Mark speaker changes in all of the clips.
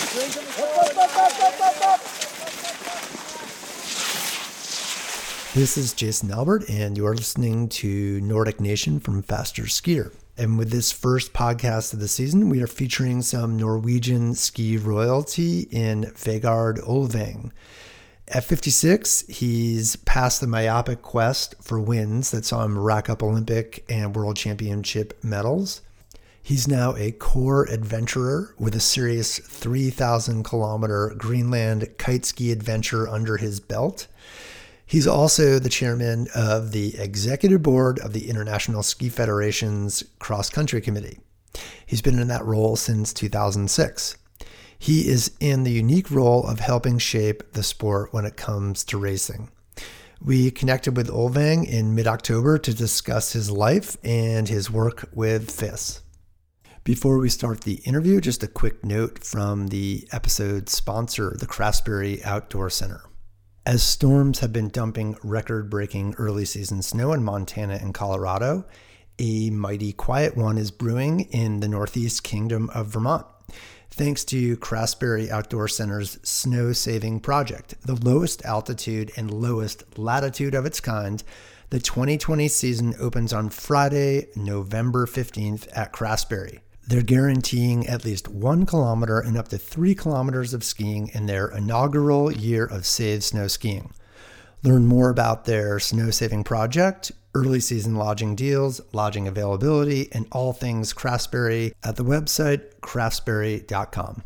Speaker 1: This is Jason Albert, and you are listening to Nordic Nation from Faster Skier. And with this first podcast of the season, we are featuring some Norwegian ski royalty in Vegard Olveng. At 56, he's passed the myopic quest for wins that saw him rack up Olympic and World Championship medals. He's now a core adventurer with a serious 3,000-kilometer Greenland kite ski adventure under his belt. He's also the chairman of the executive board of the International Ski Federation's cross-country committee. He's been in that role since 2006. He is in the unique role of helping shape the sport when it comes to racing. We connected with Olveng in mid-October to discuss his life and his work with FIS. Before we start the interview, just a quick note from the episode sponsor, the Craftsbury Outdoor Center. As storms have been dumping record-breaking early season snow in Montana and Colorado, a mighty quiet one is brewing in the Northeast Kingdom of Vermont. Thanks to Craftsbury Outdoor Center's snow saving project, the lowest altitude and lowest latitude of its kind, the 2020 season opens on Friday, November 15th at Craftsbury. They're guaranteeing at least 1 kilometer and up to 3 kilometers of skiing in their inaugural year of Save Snow Skiing. Learn more about their snow saving project, early season lodging deals, lodging availability, and all things Craftsbury at the website craftsbury.com.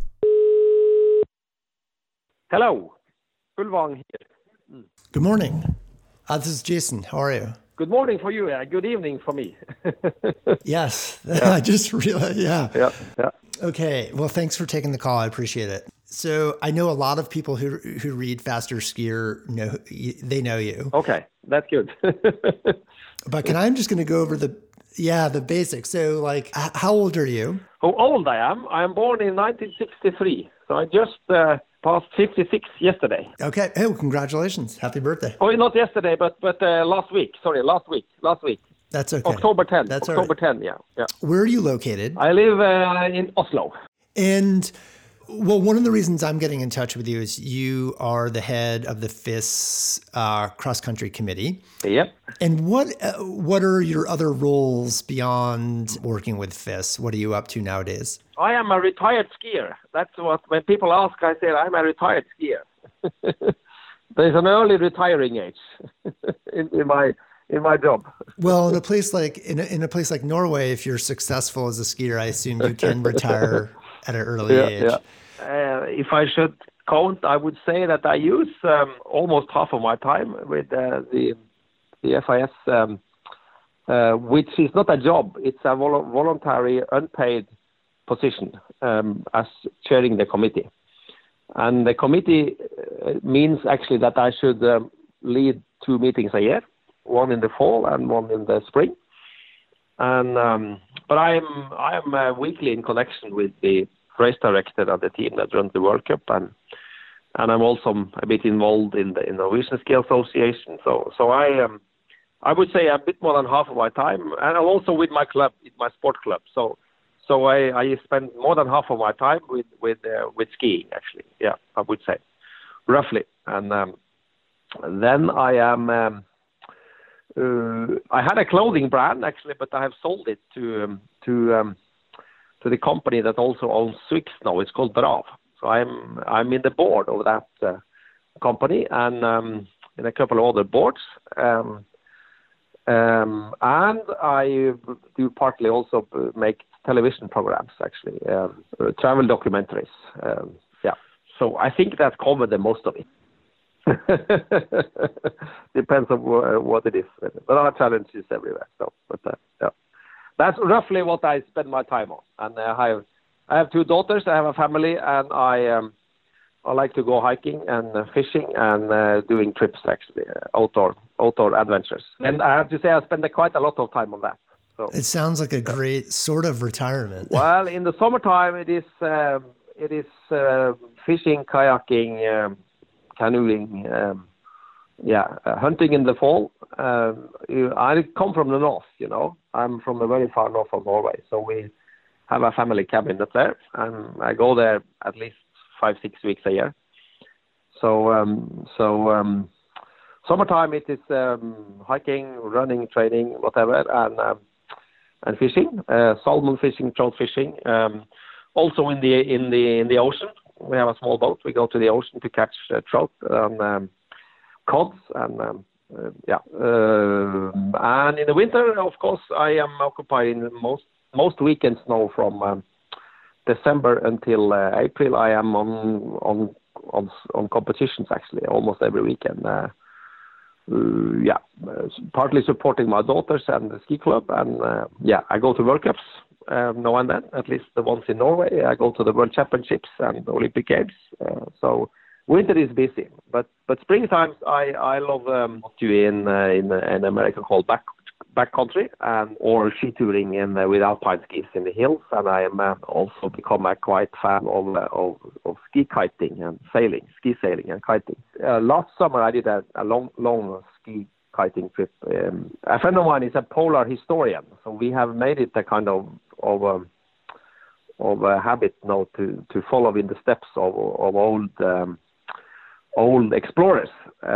Speaker 2: Hello, Olveng here.
Speaker 1: Good morning. This is Jason. How are you?
Speaker 2: Good morning for you. Good evening for me.
Speaker 1: Yes, I just realized. Yeah.
Speaker 2: Yeah.
Speaker 1: Okay. Well, thanks for taking the call. I appreciate it. So I know a lot of people who read Faster Skier know you.
Speaker 2: Okay, that's good.
Speaker 1: But I'm just going to go over the basics. So, like, how old are you?
Speaker 2: How old I am? I am born in 1963, so I just passed 56 yesterday.
Speaker 1: Okay. Oh, congratulations! Happy birthday.
Speaker 2: Oh, not yesterday, but last week. Sorry, last week.
Speaker 1: That's okay.
Speaker 2: October 10th.
Speaker 1: That's
Speaker 2: October
Speaker 1: all right.
Speaker 2: 10th. Yeah.
Speaker 1: Where are you located?
Speaker 2: I live in Oslo.
Speaker 1: And well, one of the reasons I'm getting in touch with you is you are the head of the FIS cross-country committee.
Speaker 2: Yep.
Speaker 1: And what are your other roles beyond working with FIS? What are you up to nowadays?
Speaker 2: I am a retired skier. That's what, when people ask, I say I'm a retired skier. There's an early retiring age in my job.
Speaker 1: Well, in a place like Norway, if you're successful as a skier, I assume you can retire at an early age.
Speaker 2: Yeah. If I should count, I would say that I use almost half of my time with the FIS, which is not a job. It's a voluntary, unpaid position as chairing the committee. And the committee means actually that I should lead 2 meetings a year, one in the fall and one in the spring. And but I am weekly in connection with the race director and the team that runs the World Cup, and I'm also a bit involved in the Norwegian Ski Association. So I would say a bit more than half of my time, and I'm also with my club, my sport club. So I spend more than half of my time with skiing, actually. Yeah, I would say roughly. And then I am. I had a clothing brand actually, but I have sold it to the company that also owns Swix now. It's called Brav. So I'm in the board of that company and in a couple of other boards. And I do partly also make television programs actually, travel documentaries. So I think that covered the most of it. Depends on what it is. There are challenges everywhere. That's roughly what I spend my time on. And I have 2 daughters. I have a family, and I like to go hiking and fishing and doing trips actually, outdoor adventures. And I have to say I spend quite a lot of time on that. So
Speaker 1: it sounds like a great sort of retirement.
Speaker 2: Well, in the summertime it is fishing, kayaking. Canoeing, hunting in the fall. I come from the north, I'm from the very far north of Norway, so we have a family cabin up there, and I go there at least 5-6 weeks a year. So summertime it is hiking, running, training, whatever, and fishing, salmon fishing, trout fishing. Also in the ocean, we have a small boat. We go to the ocean to catch trout and cods and and in the winter, of course, I am occupying most weekends now from December until April. I am on competitions actually almost every weekend. Partly supporting my daughters and the ski club, and I go to World Cups now and then, at least the ones in Norway. I go to the World Championships and the Olympic Games. So winter is busy, but springtime I love in America called backcountry or ski touring with alpine skis in the hills, and I am also become a quite fan of ski kiting and ski sailing and kiting. Last summer I did a long ski kiting trip. A friend of mine is a polar historian, so we have made it a kind of a habit now to follow in the steps of old explorers.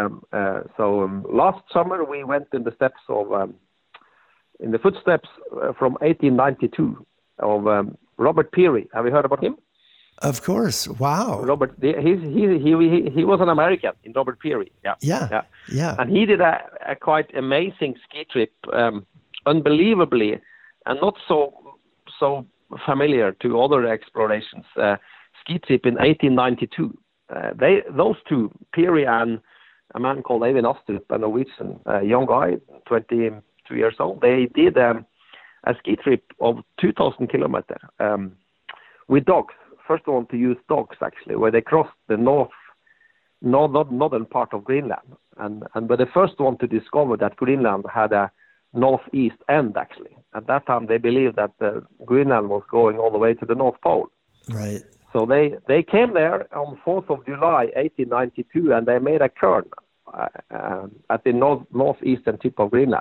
Speaker 2: Last summer we went in the steps of in the footsteps from 1892 of Robert Peary. Have you heard about him?
Speaker 1: Of course. Wow.
Speaker 2: Robert, he was an American in Robert Peary. Yeah. And he did a quite amazing ski trip, unbelievably, and not so familiar to other explorations. Ski trip in 1892. Those two, Peary and a man called Eivind Astrup, a Norwegian young guy, 22 years old, they did a ski trip of 2,000 kilometers with dogs. First one to use dogs, actually, where they crossed the northern part of Greenland. And were the first one to discover that Greenland had a northeast end, actually. At that time, they believed that Greenland was going all the way to the North Pole.
Speaker 1: Right.
Speaker 2: So they came there on 4th of July, 1892, and they made a turn at the northeastern tip of Greenland.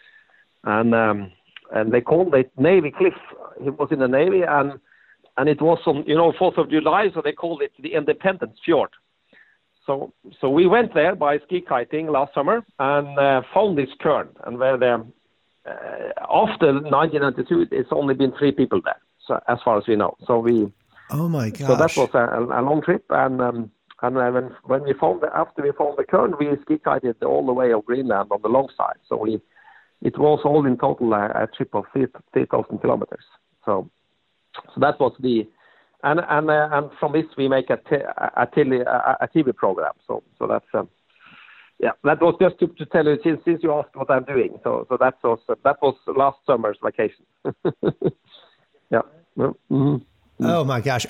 Speaker 2: And they called it Navy Cliff. He was in the Navy, and it was on 4th of July, so they called it the Independence Fjord. So we went there by ski kiting last summer and found this cairn, and where there after 1992, it's only been 3 people there, so as far as we know. So
Speaker 1: oh my gosh!
Speaker 2: So that was a long trip, and when we found after we found the cairn, we ski kited all the way of Greenland on the long side. So it was all in total a trip of 3,000 kilometers. So that was and from this we make a TV program. So that's that was just to tell you since you asked what I'm doing. So that was last summer's vacation. Yeah. Mm-hmm.
Speaker 1: Oh my gosh,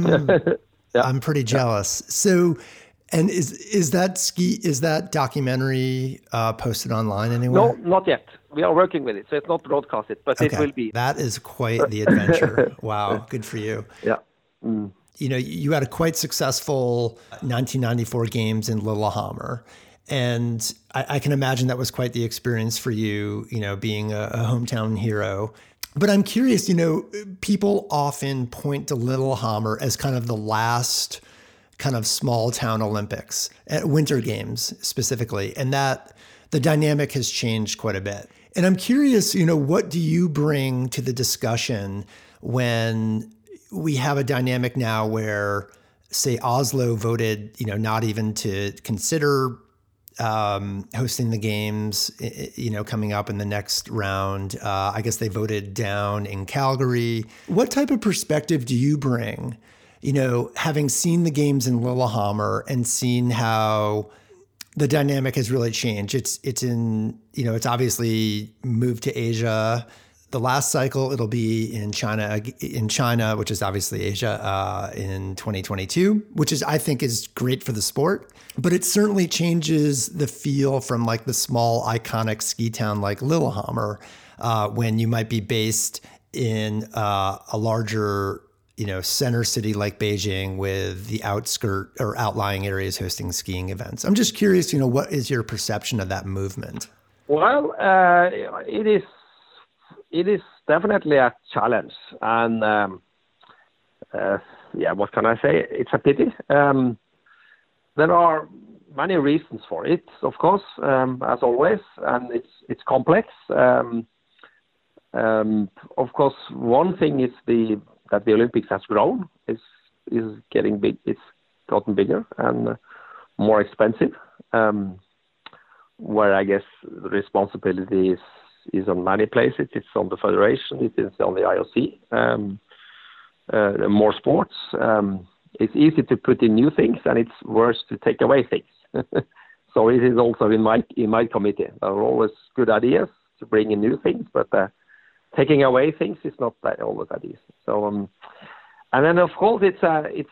Speaker 1: I'm pretty jealous. So, and is that documentary posted online anywhere?
Speaker 2: No, not yet. We are working with it, so it's not broadcasted, but
Speaker 1: okay.
Speaker 2: It will be.
Speaker 1: That is quite the adventure. Wow, good for you.
Speaker 2: Yeah. Mm.
Speaker 1: You had a quite successful 1994 games in Lillehammer, and I can imagine that was quite the experience for you. Being a hometown hero. But I'm curious, people often point to Lillehammer as kind of the last kind of small town Olympics, Winter Games specifically, and that the dynamic has changed quite a bit. And I'm curious, what do you bring to the discussion when we have a dynamic now where, say, Oslo voted, not even to consider hosting the games, coming up in the next round. I guess they voted down in Calgary. What type of perspective do you bring, having seen the games in Lillehammer and seen how the dynamic has really changed? It's obviously moved to Asia. The last cycle, it'll be in China, which is obviously Asia, in 2022, which I think is great for the sport. But it certainly changes the feel from like the small iconic ski town like Lillehammer, when you might be based in a larger, center city like Beijing with the outskirt or outlying areas hosting skiing events. I'm just curious, what is your perception of that movement?
Speaker 2: Well, it is definitely a challenge, and what can I say? It's a pity. There are many reasons for it, of course, as always, and it's complex. Of course, one thing is that the Olympics has grown. Is getting big. It's gotten bigger and more expensive. Where I guess the responsibility is on many places. It's on the federation. It is on the IOC. More sports. It's easy to put in new things, and it's worse to take away things. So it is also in my committee. There are always good ideas to bring in new things, but taking away things is not always that easy. So and then of course it's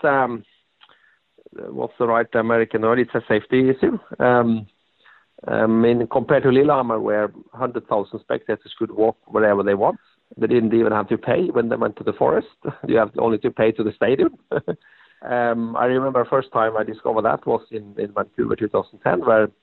Speaker 2: what's the right American word? It's a safety issue. Compared to Lillehammer, where 100,000 spectators could walk wherever they want, they didn't even have to pay when they went to the forest. You have only to pay to the stadium. I remember first time I discovered that was in Vancouver 2010,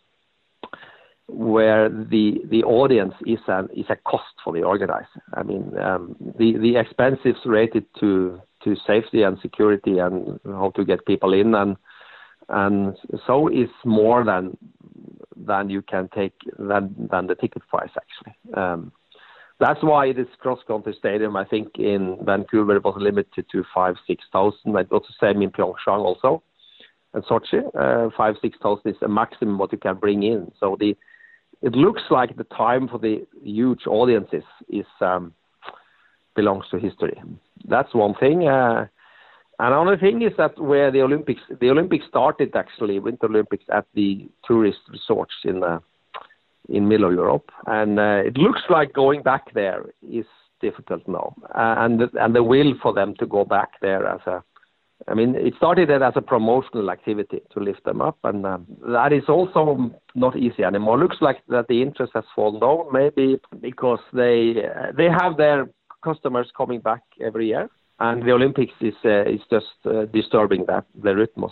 Speaker 2: where the audience is a cost for the organizer. I mean, the expenses related to safety and security and how to get people in and so is more than you can take than the ticket price actually. That's why this cross-country stadium, I think in Vancouver, it was limited to 5,000-6,000. It was the same in Pyeongchang also, and Sochi. 5,000-6,000 is the maximum what you can bring in. So it looks like the time for the huge audiences belongs to history. That's one thing. Another thing is that where the Olympics started actually, Winter Olympics at the tourist resorts in middle of Europe, and it looks like going back there is difficult now, and the will for them to go back there it started as a promotional activity to lift them up, and that is also not easy anymore. Looks like that the interest has fallen down, maybe because they have their customers coming back every year, and the Olympics is just disturbing that the rhythms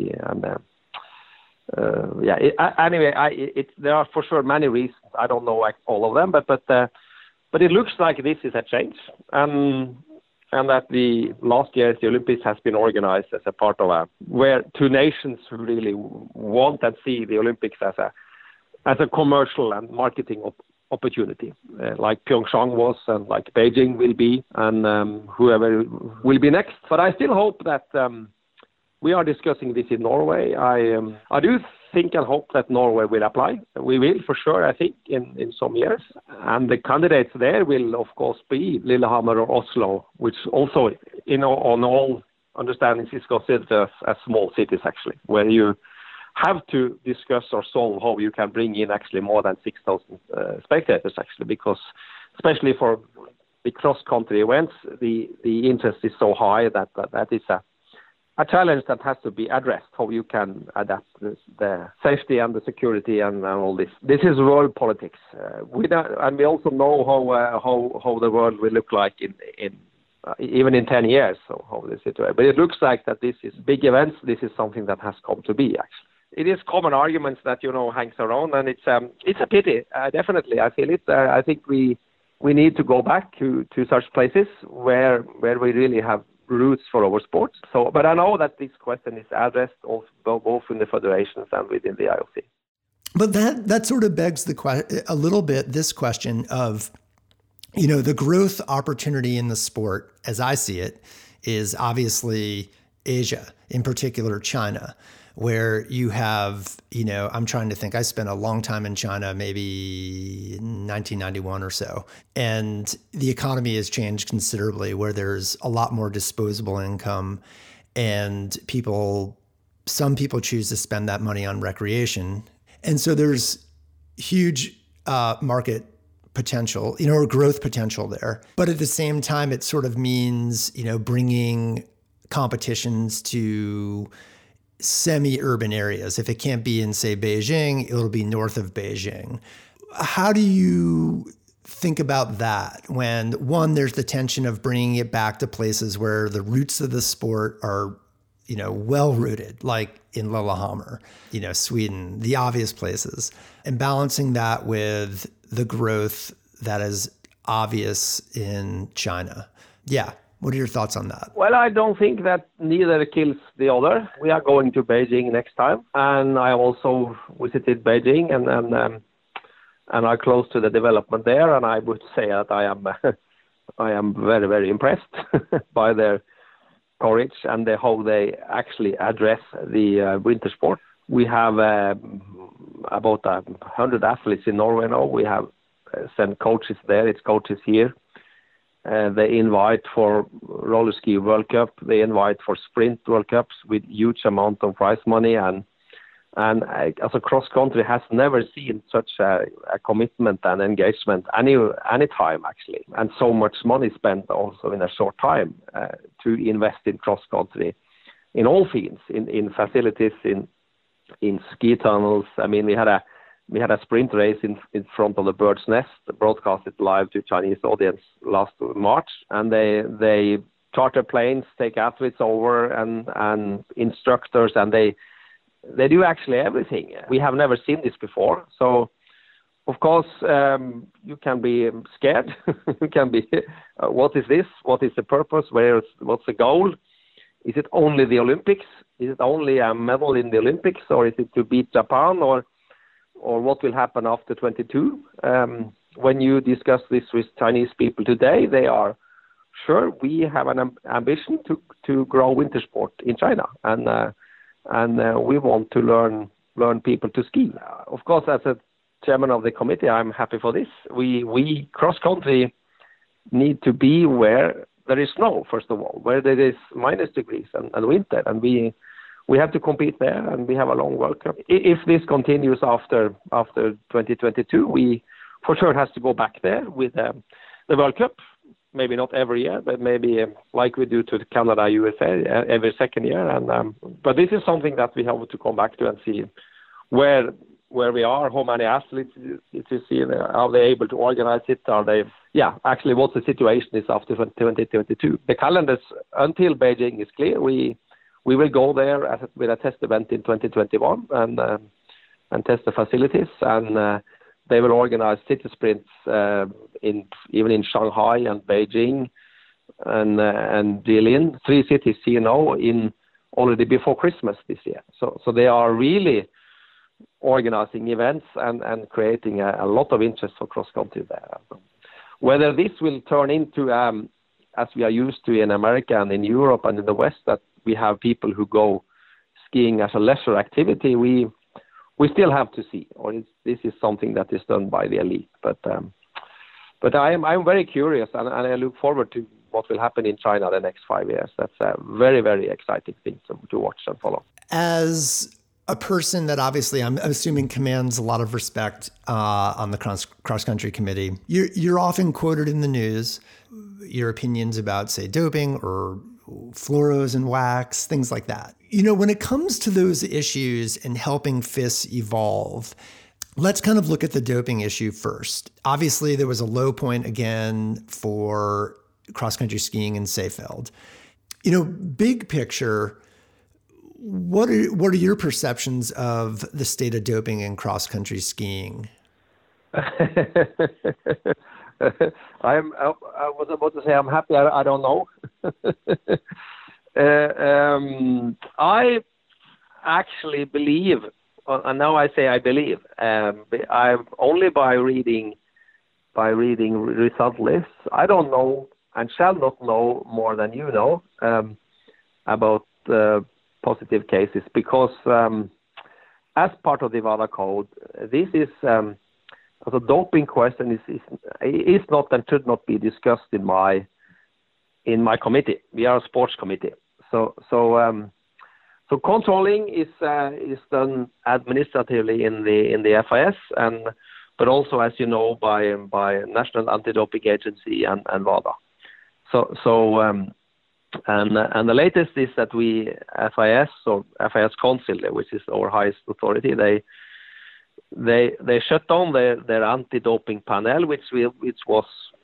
Speaker 2: there are for sure many reasons. I don't know all of them, but it looks like this is a change, and that the last year's the Olympics has been organized as a part of where two nations really want and see the Olympics as a commercial and marketing opportunity, like Pyeongchang was and like Beijing will be, and whoever will be next. But I still hope that. We are discussing this in Norway. I do think and hope that Norway will apply. We will, for sure, I think, in some years. And the candidates there will, of course, be Lillehammer or Oslo, which also, on all understandings, is considered as small cities, actually, where you have to discuss or solve how you can bring in actually more than 6,000 spectators, actually, because especially for the cross-country events, the interest is so high that is a challenge that has to be addressed, how you can adapt the safety and the security and all this. This is world politics. And we also know how the world will look like in even in 10 years, so how this situation. But it looks like that this is big events. This is something that has come to be, actually. It is common arguments that, hangs around, and it's a pity, definitely. I feel it. I think we need to go back to such places where we really have roots for our sports. So, but I know that this question is addressed also both in the federations and within the IOC.
Speaker 1: But that sort of begs a little bit this question of, the growth opportunity in the sport, as I see it, is obviously Asia, in particular China, where you have, I'm trying to think, I spent a long time in China, maybe in 1991 or so. And the economy has changed considerably, where there's a lot more disposable income, and some people choose to spend that money on recreation. And so there's huge market potential, or growth potential there. But at the same time, it sort of means, bringing competitions to semi-urban areas. If it can't be in, say, Beijing, it'll be north of Beijing. How do you think about that when, one, there's the tension of bringing it back to places where the roots of the sport are, well-rooted, like in Lillehammer, Sweden, the obvious places, and balancing that with the growth that is obvious in China? Yeah. What are your thoughts on that?
Speaker 2: Well, I don't think that neither kills the other. We are going to Beijing next time, and I also visited Beijing, and I'm close to the development there, and I would say that I am very, very impressed by their courage and how they actually address the winter sport. We have about 100 athletes in Norway now. We have sent coaches there. It's coaches here. They invite for roller ski World Cup. They invite for sprint World Cups with huge amount of prize money. And as a cross country has never seen such a commitment and engagement any time actually. And so much money spent also in a short time to invest in cross country in all fields, in facilities, in ski tunnels. I mean, we had a sprint race in front of the Bird's Nest, broadcasted live to Chinese audience last March, and they charter planes, take athletes over and instructors, and they do actually everything. We have never seen this before, so of course you can be scared. You can be, what is this? What is the purpose? What's the goal? Is it only the Olympics? Is it only a medal in the Olympics, or is it to beat Japan, or what will happen after 22? When you discuss this with Chinese people today, they are sure we have an ambition to grow winter sport in China, and we want to learn people to ski. Of course, as a chairman of the committee, I'm happy for this. We cross country need to be where there is snow, first of all, where there is minus degrees and winter, and we have to compete there, and we have a long World Cup. If this continues after 2022, we for sure has to go back there with the World Cup. Maybe not every year, but maybe like we do to Canada, USA every second year. And but this is something that we have to come back to and see where we are, how many athletes to see, are they able to organize it? Are they? Yeah, actually, what the situation is after 2022. The calendars until Beijing is clear. We will go there with a test event in 2021 and test the facilities, and they will organize city sprints even in Shanghai and Beijing and Jilin, 3 cities in already before Christmas this year. So they are really organizing events and creating a lot of interest for cross country there. Whether this will turn into as we are used to in America and in Europe and in the West, that we have people who go skiing as a leisure activity, we still have to see, or this is something that is done by the elite. But I'm very curious, and I look forward to what will happen in China the next 5 years. That's a very, very exciting thing to watch and follow.
Speaker 1: As a person that obviously I'm assuming commands a lot of respect on the cross-country committee, you're often quoted in the news, your opinions about, say, doping or fluoros and wax, things like that. You know, when it comes to those issues and helping FIS evolve, let's kind of look at the doping issue first. Obviously, there was a low point again for cross-country skiing in Seefeld. You know, big picture, what are your perceptions of the state of doping in cross-country skiing?
Speaker 2: I was about to say I'm happy. I don't know. I actually believe, and now I say I believe. I'm only by reading result lists. I don't know and shall not know more than you know about positive cases, because as part of the WADA code, this is. The doping question is not and should not be discussed in my committee. We are a sports committee, so controlling is done administratively in the FIS, but also, as you know, by National Anti-Doping Agency and WADA. And the latest is that we FIS or FIS Council, which is our highest authority, they shut down their anti-doping panel, which was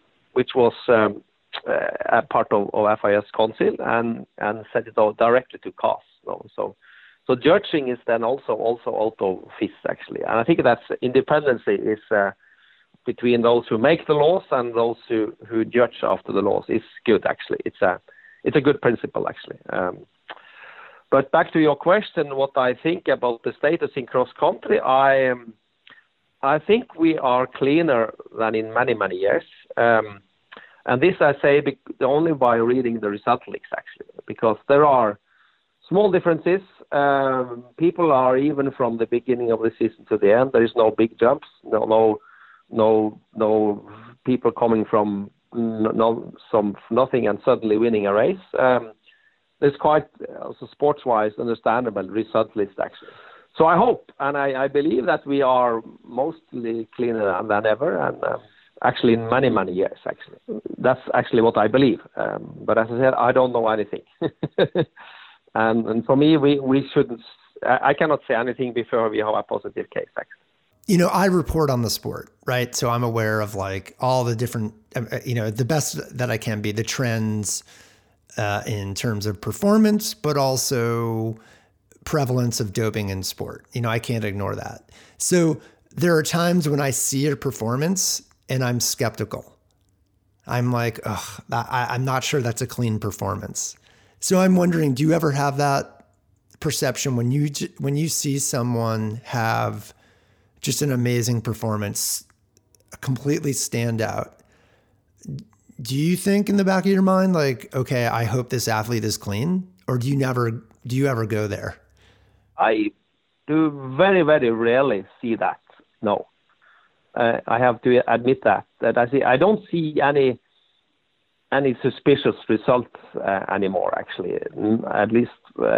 Speaker 2: a part of FIS Council, and sent it out directly to CAS. So judging is then also out of FIS actually, and I think that's independence is between those who make the laws and those who judge after the laws is good. Actually, it's a good principle actually. But back to your question, what I think about the status in cross country, I think we are cleaner than in many years. And this I say only by reading the result leaks actually, because there are small differences. People are even from the beginning of the season to the end. There is no big jumps. No people coming from nothing and suddenly winning a race. There's quite also sports-wise understandable result list actually. So I hope and I believe that we are mostly cleaner than ever, and actually in many years actually. That's actually what I believe. But as I said, I don't know anything. And for me, we shouldn't. I cannot say anything before we have a positive case actually.
Speaker 1: You know, I report on the sport, right? So I'm aware of like all the different, the best that I can be, the trends in terms of performance, but also prevalence of doping in sport. I can't ignore that. So there are times when I see a performance and I'm skeptical. I'm like, I'm not sure that's a clean performance. So I'm wondering, do you ever have that perception when you see someone have just an amazing performance, completely stand out? Do you think in the back of your mind, like, okay, I hope this athlete is clean? Or do you ever go there?
Speaker 2: I do very rarely see that. No. I have to admit that I don't see any suspicious results anymore, actually, at least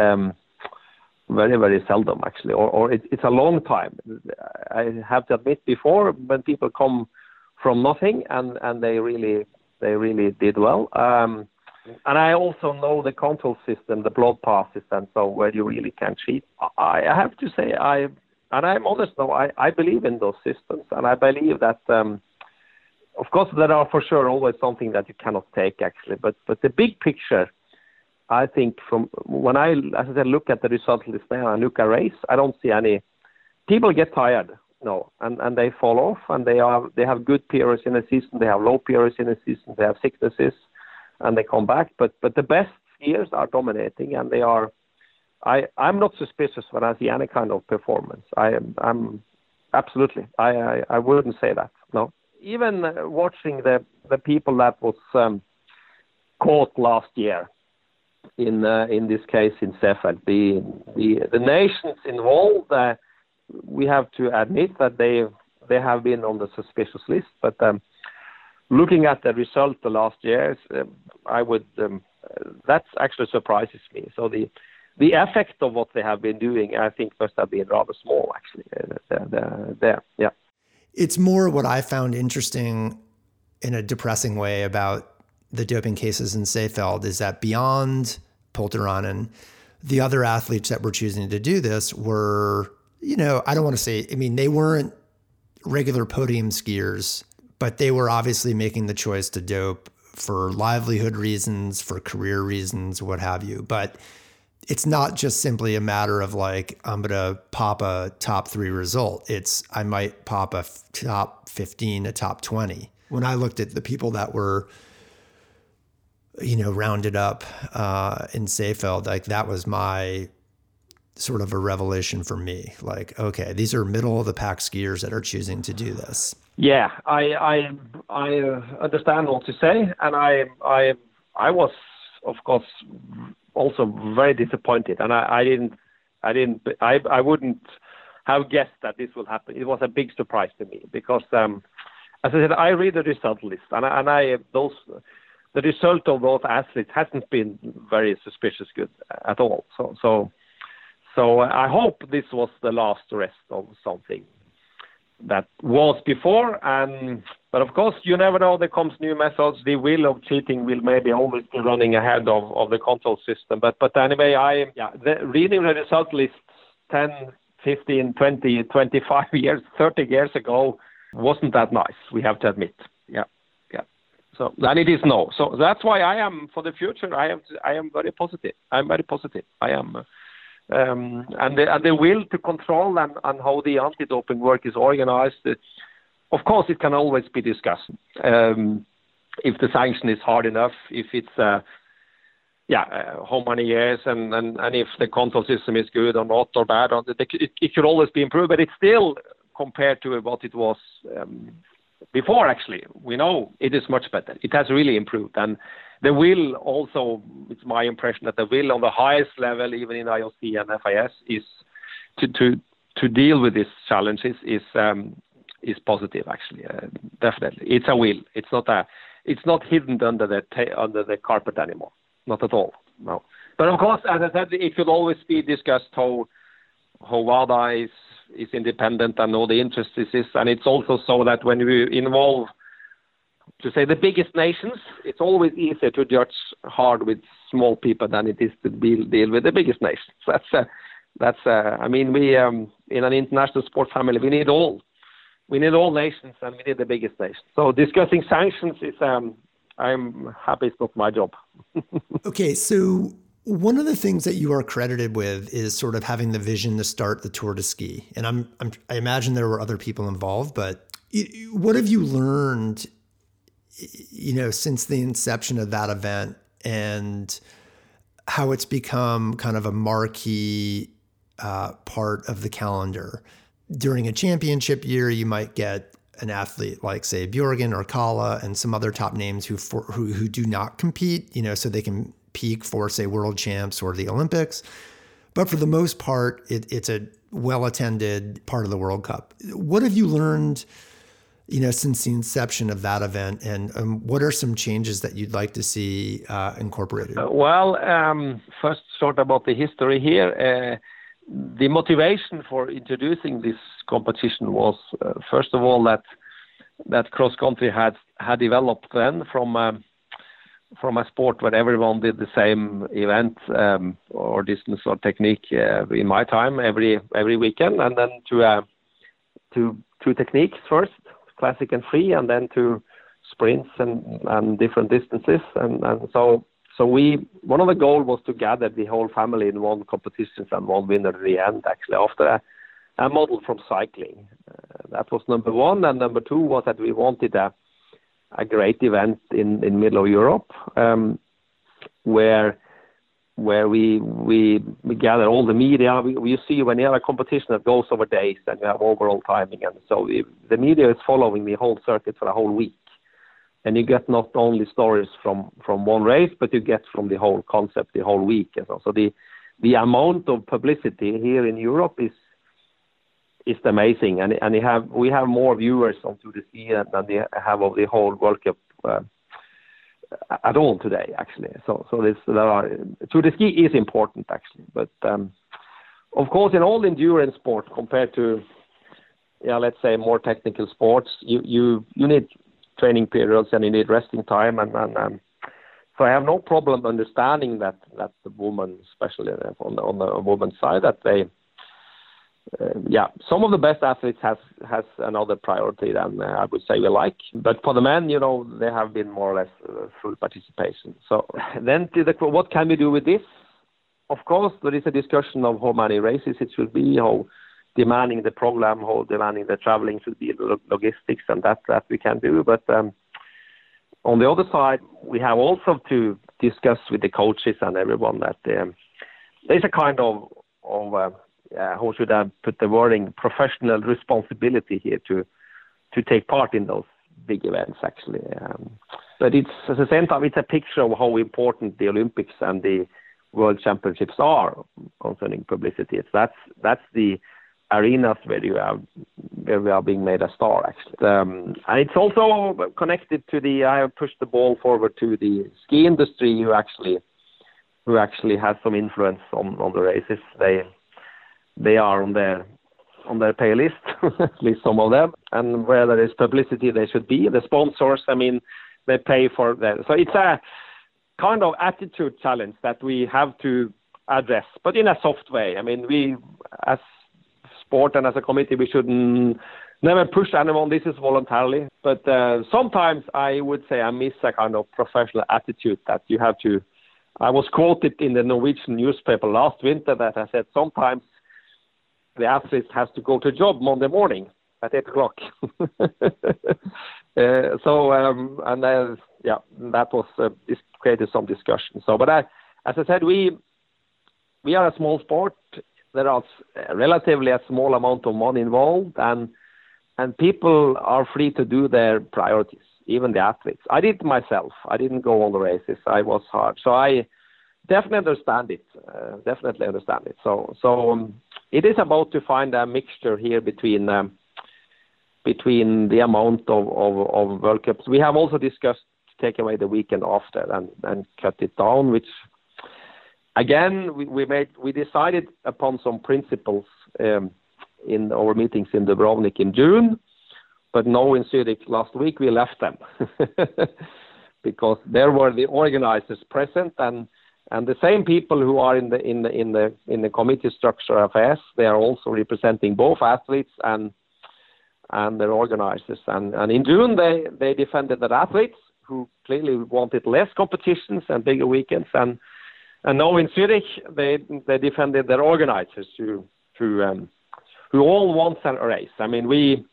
Speaker 2: very seldom, actually, or it's a long time. I have to admit before, when people come from nothing and they really did well. And I also know the control system, the blood passes, and so where you really can cheat. I have to say, I'm honest now, I believe in those systems, and I believe that, of course, there are for sure always something that you cannot take, actually. But the big picture, I think, from when as I said, look at the result list now and look at race, I don't see any. People get tired, no, and they fall off, and they have good periods in a season, they have low periods in a season, they have sicknesses, and they come back. But the best skiers are dominating, and they are. I'm not suspicious when I see any kind of performance. I'm absolutely. I wouldn't say that. No. Even watching the people that was caught last year in this case in Seefeld, the nations involved, we have to admit that they have been on the suspicious list. But looking at the result the last years, I would that actually surprises me. So the effect of what they have been doing, I think, must have been rather small, actually. Yeah.
Speaker 1: It's more what I found interesting in a depressing way about the doping cases in Seefeld is that beyond Pulterainen, the other athletes that were choosing to do this were, I don't want to say, they weren't regular podium skiers, but they were obviously making the choice to dope for livelihood reasons, for career reasons, what have you. But it's not just simply a matter of like, I'm going to pop a top 3 result. I might pop a top 15, a top 20. When I looked at the people that were, rounded up in Seefeld, like that was my sort of a revelation for me. Like, okay, these are middle of the pack skiers that are choosing to do this.
Speaker 2: Yeah, I understand what you say. And I was, of course, also very disappointed, and I wouldn't have guessed that this will happen. It was a big surprise to me because, as I said, I read the result list, and the result of those athletes hasn't been very suspicious good at all. So I hope this was the last rest of something that was before, but of course you never know. There comes new methods. The wheel of cheating will maybe always be running ahead of the control system. But anyway, reading the result list 10, 15, 20, 25 years, 30 years ago wasn't that nice. We have to admit. Yeah. So then it is no. So that's why I am for the future. I am very positive. I'm very positive. I am. And the will to control and how the anti-doping work is organized, Of course, it can always be discussed. If the sanction is hard enough, if it's how many years, and if the control system is good or not or bad, it could always be improved. But it's still, compared to what it was before, actually, we know it is much better. It has really improved. And the will also, it's my impression that the will on the highest level, even in IOC and FIS, is to deal with these challenges is positive, actually. Definitely. It's a will. It's not hidden under the carpet anymore. Not at all. No. But of course, as I said, it should always be discussed how WADA is independent and all the interests is. And it's also so that when we involve, to say, the biggest nations, it's always easier to judge hard with small people than it is to deal with the biggest nations. I mean, we in an international sport family, we need all nations, and we need the biggest nations. So discussing sanctions is, I'm happy it's not my job.
Speaker 1: Okay, so one of the things that you are credited with is sort of having the vision to start the Tour de Ski. And I imagine there were other people involved, but what have you learned, since the inception of that event, and how it's become kind of a marquee part of the calendar? During a championship year, you might get an athlete like, say, Bjørgen or Kalle and some other top names who do not compete, so they can peak for, say, world champs or the Olympics. But for the most part, it's a well-attended part of the World Cup. What have you learned, since the inception of that event, and what are some changes that you'd like to see incorporated?
Speaker 2: First, short about the history here. The motivation for introducing this competition was, first of all, that cross country had developed then from a sport where everyone did the same event or distance or technique in my time every weekend, and then to two techniques first, classic and free, and then to sprints and different distances, and so one of the goals was to gather the whole family in one competition and one winner at the end, actually, after a model from cycling. That was number one. And number two was that we wanted a great event in middle of Europe, where we gather all the media. You see, when you have a competition that goes over days and you have overall timing, and so the media is following the whole circuit for a whole week. And you get not only stories from one race, but you get from the whole concept the whole week. So the amount of publicity here in Europe is amazing, and we have more viewers on Tour de Ski than they have of the whole World Cup at all today, actually. So Tour de Ski is important, actually, but of course in all endurance sport compared to let's say more technical sports, you need training periods and you need resting time, and so I have no problem understanding that the woman, especially on the woman's side, that they some of the best athletes has another priority than I would say we like, but for the men, they have been more or less full participation. So then what can we do with this? Of course, there is a discussion of how many races it should be, how demanding the program, how demanding the traveling should be, logistics, and that we can do. But on the other side, we have also to discuss with the coaches and everyone that there's a kind of how should I put the wording, professional responsibility here to take part in those big events, actually. But it's at the same time, it's a picture of how important the Olympics and the World Championships are concerning publicity. That's the arenas where we are being made a star, actually. And it's also connected to I have pushed the ball forward to the ski industry, who actually has some influence on the races. They are on their pay list, at least some of them, and where there is publicity, they should be. The sponsors, they pay for that. So it's a kind of attitude challenge that we have to address, but in a soft way. We, as sport and as a committee, we should never push anyone. This is voluntarily. But sometimes I would say I miss a kind of professional attitude that you have to. I was quoted in the Norwegian newspaper last winter that I said sometimes the athlete has to go to job Monday morning at 8 o'clock. That was this created some discussion. So, but as I said, we are a small sport. There are relatively a small amount of money involved, and people are free to do their priorities, even the athletes. I did it myself. I didn't go on the races. I was hard. So I definitely understand it. So it is about to find a mixture here between the amount of World Cups. We have also discussed to take away the weekend after and cut it down, which again we decided upon some principles in our meetings in Dubrovnik in June, but now in Zurich last week we left them because there were the organizers present and the same people who are in the committee structure of FIS. They are also representing both athletes and their organizers. And in June they defended their athletes who clearly wanted less competitions and bigger weekends. And now in Zurich they defended their organizers who all want a race. I mean,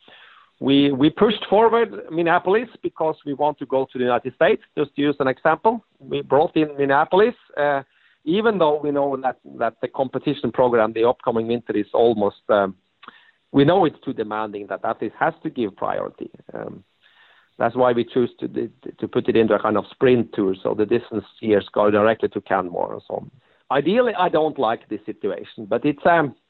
Speaker 2: we pushed forward Minneapolis because we want to go to the United States. Just to use an example, we brought in Minneapolis, even though we know that the competition program, the upcoming winter, is almost. We know it's too demanding that athletes has to give priority. That's why we choose to put it into a kind of sprint tour, so the distance skiers go directly to Canmore and so on. Ideally, I don't like this situation, but it's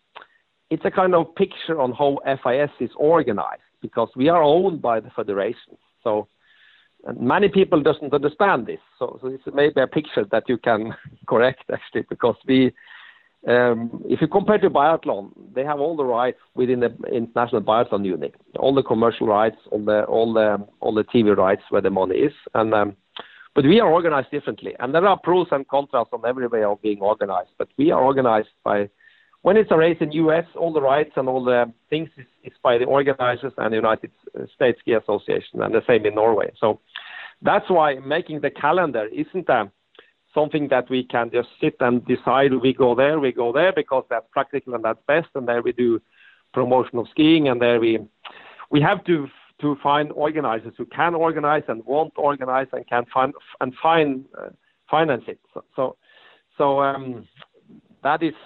Speaker 2: a kind of picture on how FIS is organized, because we are owned by the federation. So and many people doesn't understand this. So it's maybe a picture that you can correct, actually, because if you compare to biathlon, they have all the rights within the International Biathlon Unit, all the commercial rights, all the TV rights where the money is, and but we are organized differently, and there are pros and cons on every way of being organized. But we are organized by, when it's a race in US, all the rights and all the things is by the organizers and the United States Ski Association, and the same in Norway. So that's why making the calendar isn't something that we can just sit and decide we go there, because that's practical and that's best, and there we do promotion of skiing, and there we have to find organizers who can organize and won't organize and can finance it. So that is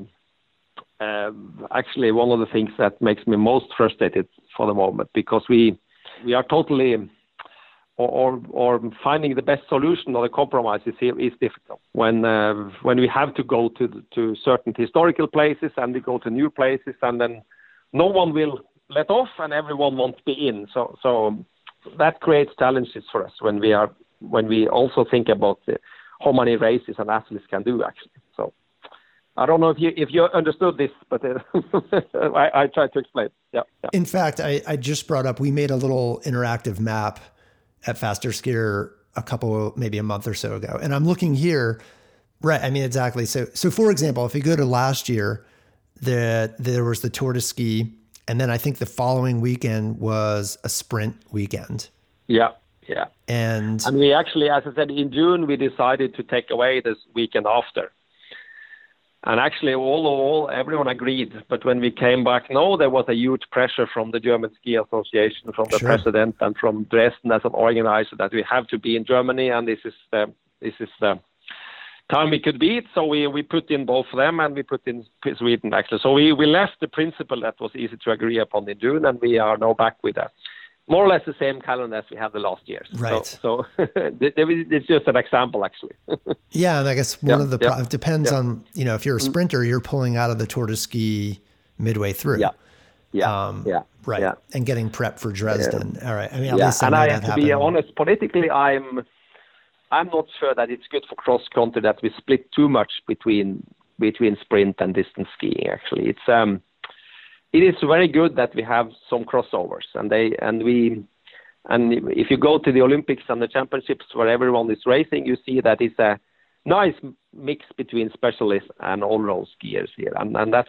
Speaker 2: actually one of the things that makes me most frustrated for the moment, because we are totally or finding the best solution or the compromises here is difficult when we have to go to certain historical places and we go to new places, and then no one will let off and everyone wants to be in. So that creates challenges for us when we also think about how many races an athlete can do, actually. So I don't know if you understood this, but I tried to explain. Yeah.
Speaker 1: In fact, I just brought up, we made a little interactive map at Faster Skier maybe a month or so ago. And I'm looking here, right? I mean, exactly. So for example, if you go to last year, there was the Tour de Ski, and then I think the following weekend was a sprint weekend.
Speaker 2: Yeah.
Speaker 1: And
Speaker 2: we actually, as I said, in June, we decided to take away this weekend after. And actually, everyone agreed. But when we came back, there was a huge pressure from the German Ski Association, from the president, and from Dresden as an organizer that we have to be in Germany, and this is the time we could beat. So we put in both of them, and we put in Sweden, actually. So we left the principle that was easy to agree upon in June, and we are now back with that. More or less the same calendar as we had the last years.
Speaker 1: Right.
Speaker 2: So it's just an example, actually.
Speaker 1: Yeah, and I guess one of the it depends on, if you're a sprinter, you're pulling out of the Tour de Ski midway through.
Speaker 2: Yeah.
Speaker 1: Right.
Speaker 2: Yeah.
Speaker 1: And getting prepped for Dresden. All right. I mean, at least
Speaker 2: and
Speaker 1: I
Speaker 2: have to be honest, politically, I'm not sure that it's good for cross country that we split too much between sprint and distance skiing. Actually, it is very good that we have some crossovers, and if you go to the Olympics and the championships where everyone is racing, you see that it's a nice mix between specialists and all-road skiers here, and that's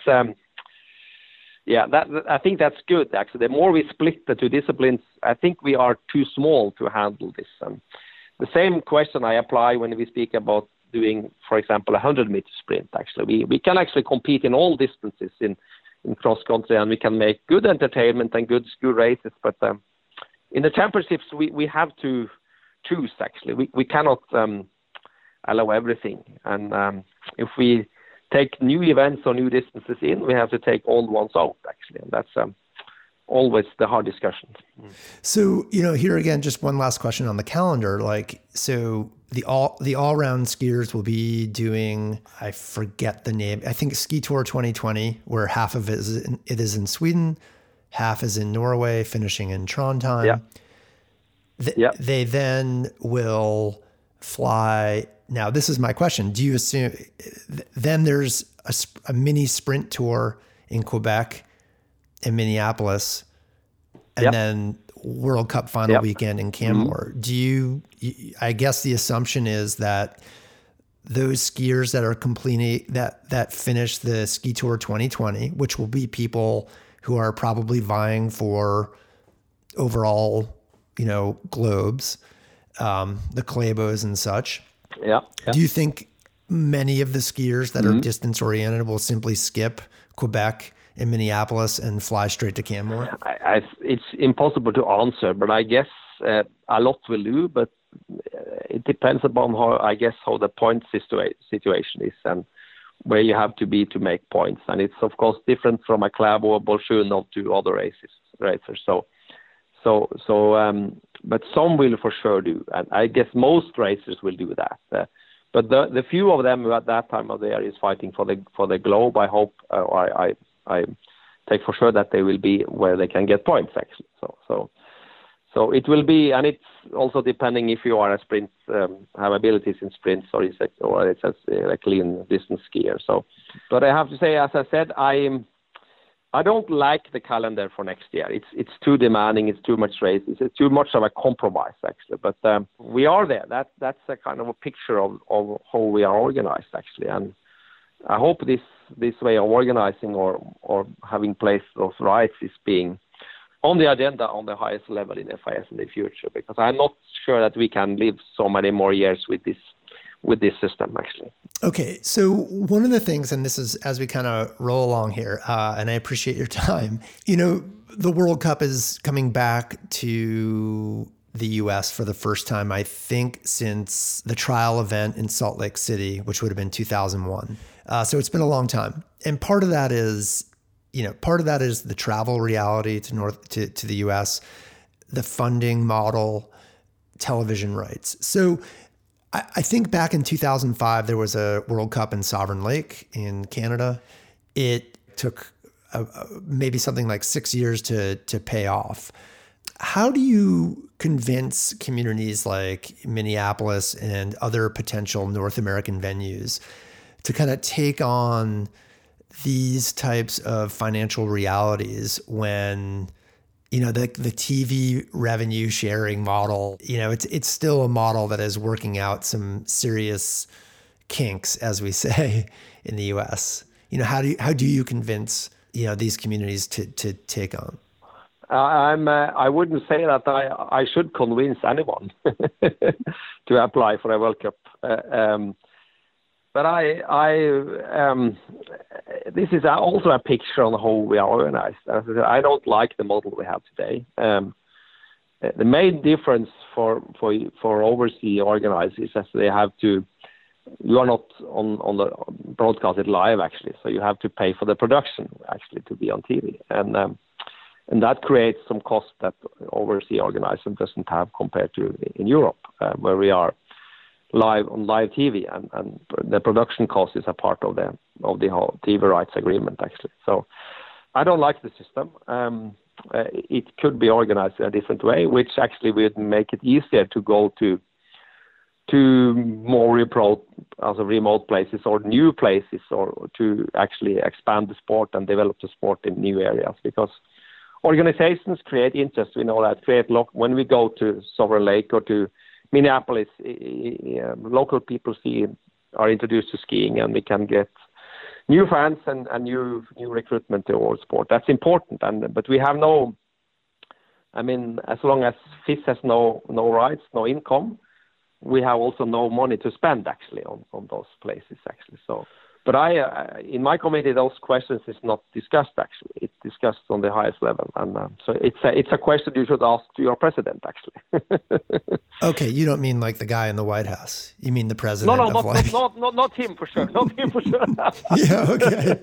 Speaker 2: I think that's good. Actually, the more we split the two disciplines, I think we are too small to handle this. The same question I apply when we speak about doing, for example, a 100-meter sprint. Actually, we can actually compete in all distances in cross country, and we can make good entertainment and good races. But in the championships, we have to choose. Actually, we cannot allow everything. And if we take new events or new distances in, we have to take old ones out. Actually, and that's always the hard discussion.
Speaker 1: So, here again, just one last question on the calendar. So the all-round skiers will be doing, I forget the name, I think Ski Tour 2020, where half of it is in Sweden, half is in Norway, finishing in Trondheim.
Speaker 2: Yeah.
Speaker 1: They then will fly. Now, this is my question. Do you assume then there's a mini sprint tour in Quebec and Minneapolis, and then World Cup final weekend in Canmore? I guess the assumption is that those skiers that are completing that finish the Ski Tour 2020, which will be people who are probably vying for overall, globes, the Clabos and such.
Speaker 2: Yeah.
Speaker 1: Do you think many of the skiers that are distance oriented will simply skip Quebec in Minneapolis and fly straight to Canmore?
Speaker 2: It's impossible to answer, but I guess a lot will do. But it depends upon how the point situation is and where you have to be to make points. And it's of course different from a Klæbo or Bolsjunov to other racers. But some will for sure do, and I guess most racers will do that. But the few of them who at that time of the year is fighting for the globe, I hope, I take for sure that they will be where they can get points actually. So it will be, and it's also depending if you are a sprint, have abilities in sprints or it's a clean distance skier. So, but I have to say, as I said, I don't like the calendar for next year. It's too demanding. It's too much race. It's too much of a compromise actually. But we are there. That's a kind of a picture of how we are organized actually, and I hope this way of organizing or having placed those rights is being on the agenda on the highest level in FIS in the future, because I'm not sure that we can live so many more years with this system actually.
Speaker 1: Okay, so one of the things, and this is as we kind of roll along here, and I appreciate your time, the World Cup is coming back to the U.S. for the first time, I think, since the trial event in Salt Lake City, which would have been 2001. So it's been a long time. And part of that is the travel reality to the U.S., the funding model, television rights. So I think back in 2005, there was a World Cup in Sovereign Lake in Canada. It took maybe something like 6 years to pay off. How do you convince communities like Minneapolis and other potential North American venues to kind of take on these types of financial realities when, the TV revenue sharing model, it's still a model that is working out some serious kinks, as we say, in the US? How do you convince, these communities to take on?
Speaker 2: I wouldn't say that I should convince anyone to apply for a World Cup. But this is also a picture on how we are organized. As I said, I don't like the model we have today. The main difference for overseas organizers is that they have to. You are not on the broadcasted live actually, so you have to pay for the production actually to be on TV, and that creates some cost that overseas organizer doesn't have compared to in Europe, where we are live TV, and the production cost is a part of the whole TV rights agreement actually. So I don't like the system. It could be organized in a different way, which actually would make it easier to go to more remote places or new places, or to actually expand the sport and develop the sport in new areas, because organizations create interest. We know that when we go to Sovereign Lake or to Minneapolis, local people are introduced to skiing, and we can get new fans and new recruitment towards sport. That's important, but we have as long as FIS has no rights, no income, we have also no money to spend actually on those places actually. So But in my committee, those questions is not discussed. Actually, it's discussed on the highest level, and so it's a question you should ask to your president. Actually.
Speaker 1: Okay, you don't mean like the guy in the White House. You mean the president?
Speaker 2: No, not him for sure. Not him for sure.
Speaker 1: Yeah. Okay.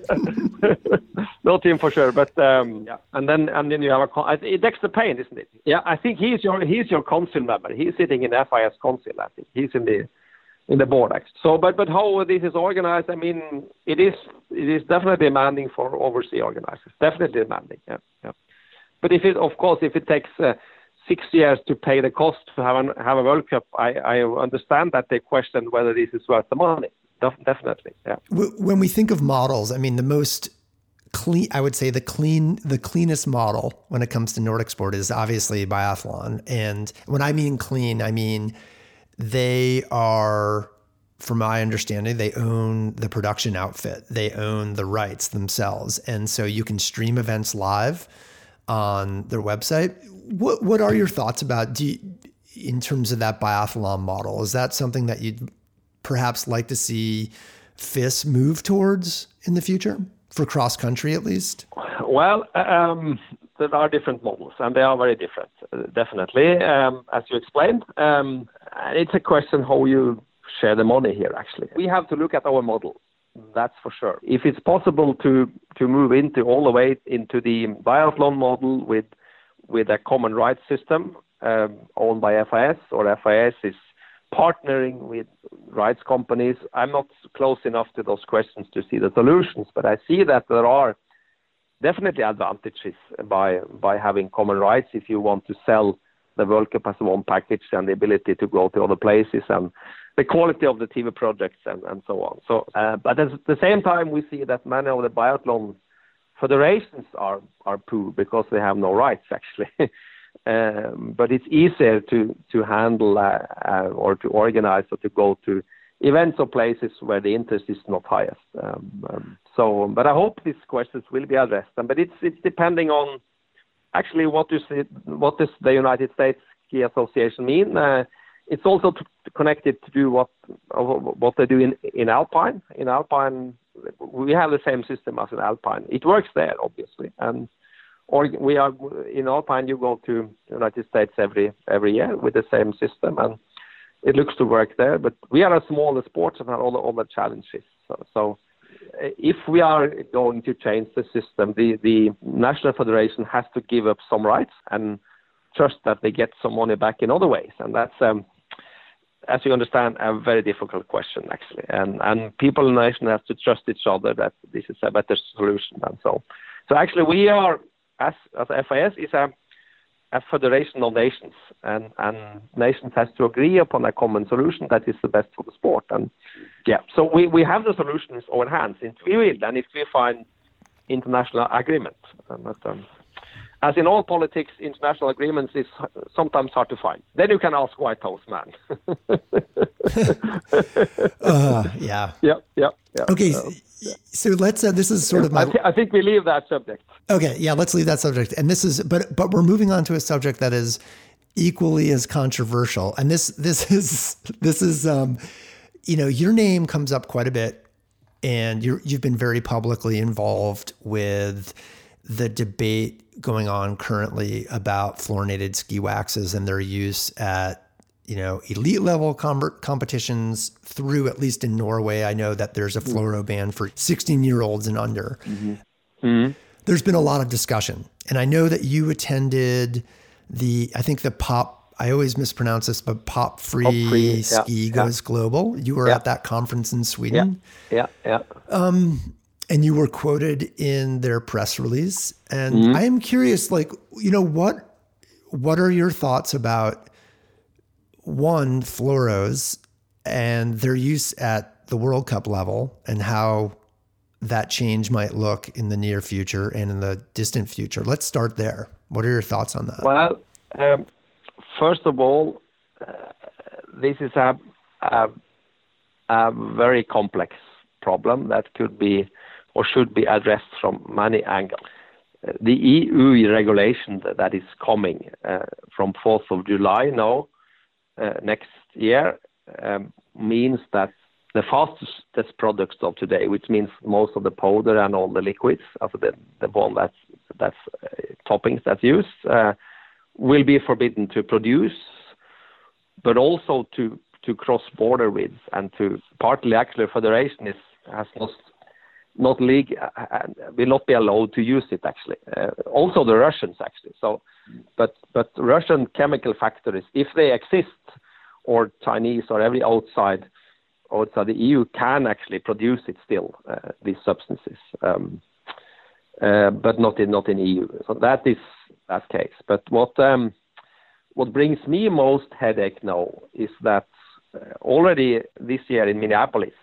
Speaker 2: Not him for sure. But yeah, and then you have Dexter Payne, isn't it? Yeah, I think he's your council member. He's sitting in the FIS council. I think he's in the board actually. So, but how this is organized, I mean, it is definitely demanding for overseas organizers. Definitely demanding. Yeah. But if it takes 6 years to pay the cost to have a World Cup, I understand that they question whether this is worth the money. Definitely. Yeah.
Speaker 1: When we think of models, I mean, the most clean, I would say the cleanest model when it comes to Nordic sport is obviously biathlon. And when I mean clean, I mean they are, from my understanding, they own the production outfit. They own the rights themselves. And so you can stream events live on their website. What are your thoughts about in terms of that biathlon model? Is that something that you'd perhaps like to see FIS move towards in the future, for cross country at least?
Speaker 2: Well, there are different models, and they are very different, definitely, as you explained. It's a question how you share the money here, actually. We have to look at our model, that's for sure. If it's possible to move all the way into the biathlon model with a common rights system owned by FIS, or FIS is partnering with rights companies, I'm not close enough to those questions to see the solutions, but I see that there are definitely advantages by having common rights if you want to sell the World Cup as one package, and the ability to go to other places, and the quality of the TV projects and so on. So, but at the same time, we see that many of the biathlon federations are poor because they have no rights, actually. But it's easier to handle or to organize or to go to events or places where the interest is not highest. But I hope these questions will be addressed. But it's depending on actually what does the United States Ski Association mean. It's also connected to what they do in Alpine. In Alpine, we have the same system as in Alpine. It works there, obviously, and we are in Alpine. You go to the United States every year with the same system, and it looks to work there. But we are a smaller sport and have all the challenges. So if we are going to change the system, the national federation has to give up some rights and trust that they get some money back in other ways, and that's. As you understand, a very difficult question, actually. And people in the nation have to trust each other that this is a better solution. And so actually we are, as FIS, is a federation of nations. And nations has to agree upon a common solution that is the best for the sport. And yeah, so we have the solutions on hands. If we will, and if we find international agreement. As in all politics, international agreements is sometimes hard to find. Then you can ask White House, man.
Speaker 1: Yeah.
Speaker 2: Yeah.
Speaker 1: Okay, so let's. This is sort of my.
Speaker 2: I think we leave that subject.
Speaker 1: Okay, yeah, let's leave that subject. And this is, but we're moving on to a subject that is equally as controversial. And this is, your name comes up quite a bit, and you've been very publicly involved with the debate going on currently about fluorinated ski waxes and their use at, elite level competitions through, at least in Norway. I know that there's a fluoro ban for 16-year-olds and under. Mm-hmm. Mm-hmm. There's been a lot of discussion. And I know that you attended I always mispronounce this, but Pop Free Ski Goes Global. You were at that conference in Sweden.
Speaker 2: Yeah.
Speaker 1: And you were quoted in their press release. And I am curious, what are your thoughts about, one, fluoros and their use at the World Cup level, and how that change might look in the near future and in the distant future? Let's start there. What are your thoughts on that?
Speaker 2: Well, first of all, this is a very complex problem that could be or should be addressed from many angles. The EU regulation that is coming from 4th of July now, next year, means that fastest products of today, which means most of the powder and all the liquids, also the one that's toppings that's used, will be forbidden to produce, but also to cross border with, and to partly actually federation will not be allowed to use it actually. Also the Russians actually. So, but Russian chemical factories, if they exist, or Chinese or every outside the EU, can actually produce it still, these substances, but not in EU. So that is that case. But what brings me most headache now is that already this year in Minneapolis,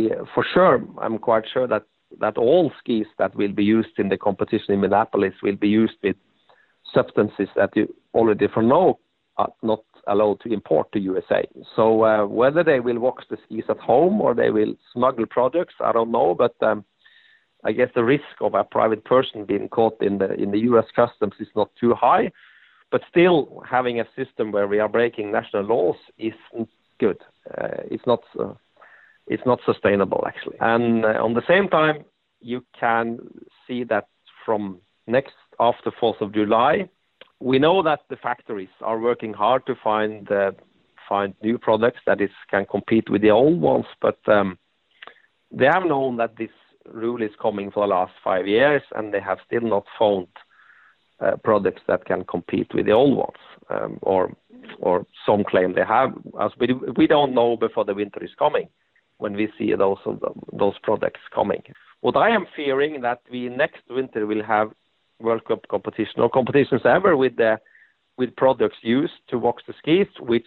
Speaker 2: I'm quite sure that all skis that will be used in the competition in Minneapolis will be used with substances that you already from now are not allowed to import to USA. So whether they will wash the skis at home or they will smuggle products, I don't know. But I guess the risk of a private person being caught in the US customs is not too high. But still, having a system where we are breaking national laws isn't good. It's not sustainable actually. And on the same time, you can see that from after 4th of July, we know that the factories are working hard to find new products that can compete with the old ones, but they have known that this rule is coming for the last 5 years, and they have still not found products that can compete with the old ones, or some claim they have. As we don't know before the winter is coming, when we see those products coming. What I am fearing that we next winter will have World Cup competition or competitions ever with products used to wash the skis, which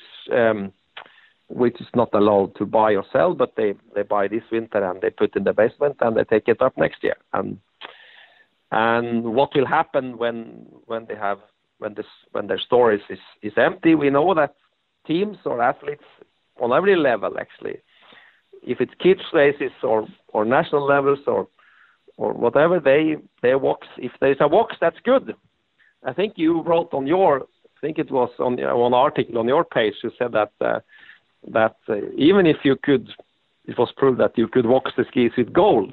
Speaker 2: is not allowed to buy or sell, but they buy this winter and they put in the basement and they take it up next year. And what will happen when their storage is empty? We know that teams or athletes on every level actually, if it's kids races or national levels or whatever, they walks. If there's a walks, that's good. I think you wrote on it was on one article on your page, you said that even if you could, it was proved that you could walk the skis with gold.